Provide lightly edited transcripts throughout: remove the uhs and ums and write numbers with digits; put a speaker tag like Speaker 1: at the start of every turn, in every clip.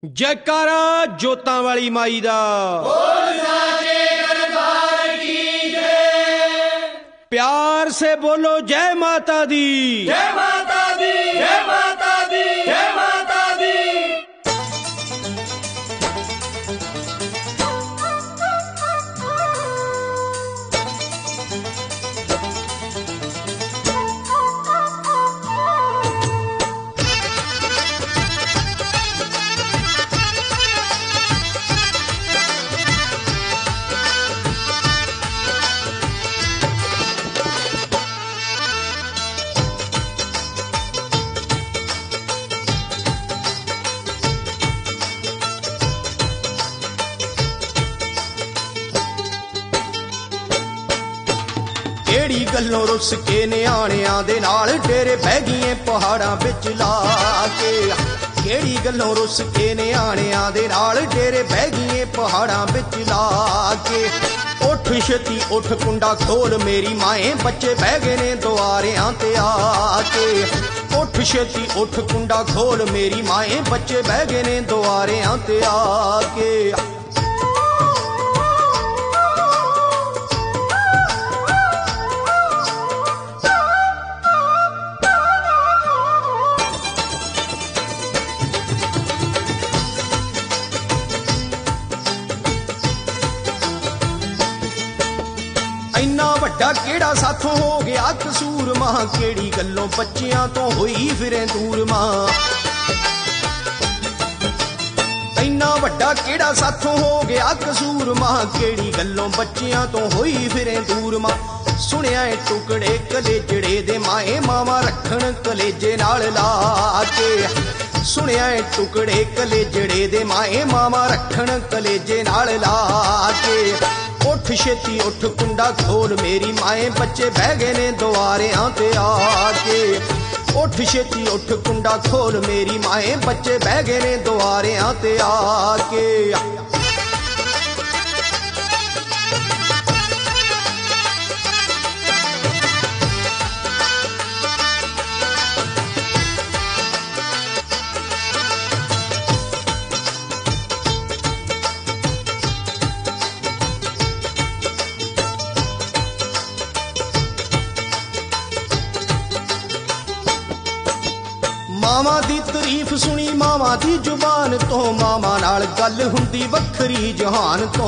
Speaker 1: जयकारा जोतां वाली माई दा,
Speaker 2: बोल साचे दरबार की जय।
Speaker 1: प्यार से बोलो जय माता दी,
Speaker 2: जय माता दी, जय माता दी, जय माता दी।
Speaker 1: केड़ी गल्लों रुस के नियाणियां दे नाल डेरे बह गईए पहाड़ां विच ला के। केड़ी गल्लों रुस के नियाणियां दे नाल डेरे बह गईए पहाड़ां विच ला के। उठ छेती उठ कुंडा खोल मेरी माए, बच्चे बह गए ने दुआरियां ते आके। उठ छेती उठ कुंडा खोल मेरी माए, बच्चे बह गए ने दुआरियां ते आके। इन्ना वड्डा केड़ा साथों हो गया कसूर मां, केड़ी गल्लों बच्चियां तो होई फिरें दूर मां। इन्ना वड्डा केड़ा साथों हो गया कसूर मां, केड़ी गल्लों बच्चियां तो होई फिरें दूर मां। सुनिया टुकड़े कलेजड़े दे माए, मामा रखन कलेजे नाल ला के। सुनिया टुकड़े कलेजड़े दे माए, मामा रखन कलेजे नाल ला के। उठ छेती उठ कुंडा खोल मेरी माए, बच्चे बह गए ने दुआरियां ते आके। उठ छेती उठ कुंडा खोल मेरी माए, बच्चे बह गए ने दुआरियां ते आके। मामा दी तारीफ सुनी मामा दी जुबान तो, मामा नाल गल हुंदी वखरी जहान तो।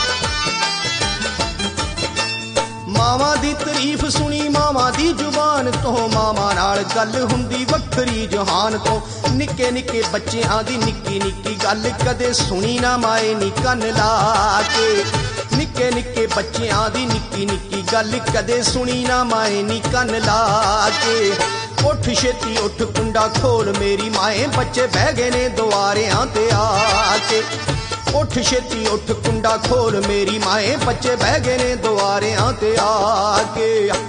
Speaker 1: मामा दी तारीफ सुनी मामा दी जुबान तो, मामा नाल गल हुंदी वखरी जहान तो। निक्के निक्के बच्चियां दी निक्की निक्की गल कदे सुनी ना माए नी कन ला के। निक्के निक्के बच्चियां दी निक्की निक्की गल कदे सुनी ना माए नी कन ला के। उठ छेती उठ कुंडा खोल मेरी माए, बच्चे बह गए ने दुआरियां ते आके। उठ छेती उठ कुंडा खोल मेरी माए, बच्चे बह गए ने दुआरियां ते आके।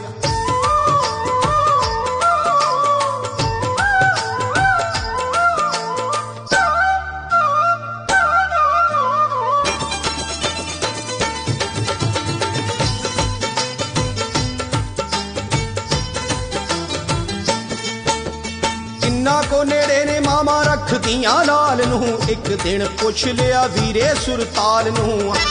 Speaker 1: इन्ना को नेड़े ने मामा रख दियां लाल नू, एक दिन पुछ लिया वीरे सुरताल नू।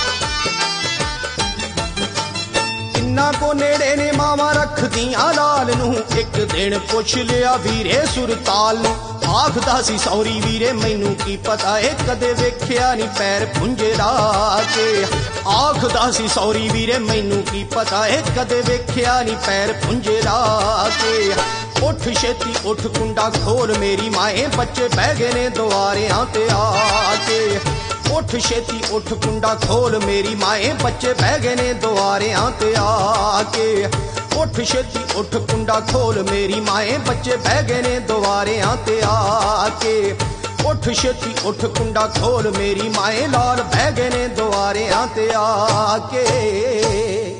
Speaker 1: इन्ना को नेड़े ने मामा रख दियां लाल नू, एक दिन पुछ लिया वीरे सुरताल नू। आखदा सी सौरी वीरे मैनू की पता है, कदे वेख्या नी पैर पुंजे ला के। आखदा सी सौरी वीरे मैनू की पता है, कदे वेख्या नी पैर पुंजे ला के। उठ छेती उठ कुंडा खोल मेरी माए, बच्चे बह गए ने दुआरियां ते आके। उठ छेती उठ कुंडा खोल मेरी माए, बच्चे बह गए ने दुआरियां ते आके। उठ छेती उठ कुंडा खोल मेरी माए, बच्चे बह गए ने दुआरियां ते आके। उठ छेती उठ कुंडा खोल मेरी माए, लाल बह गए ने दुआरियां ते आके।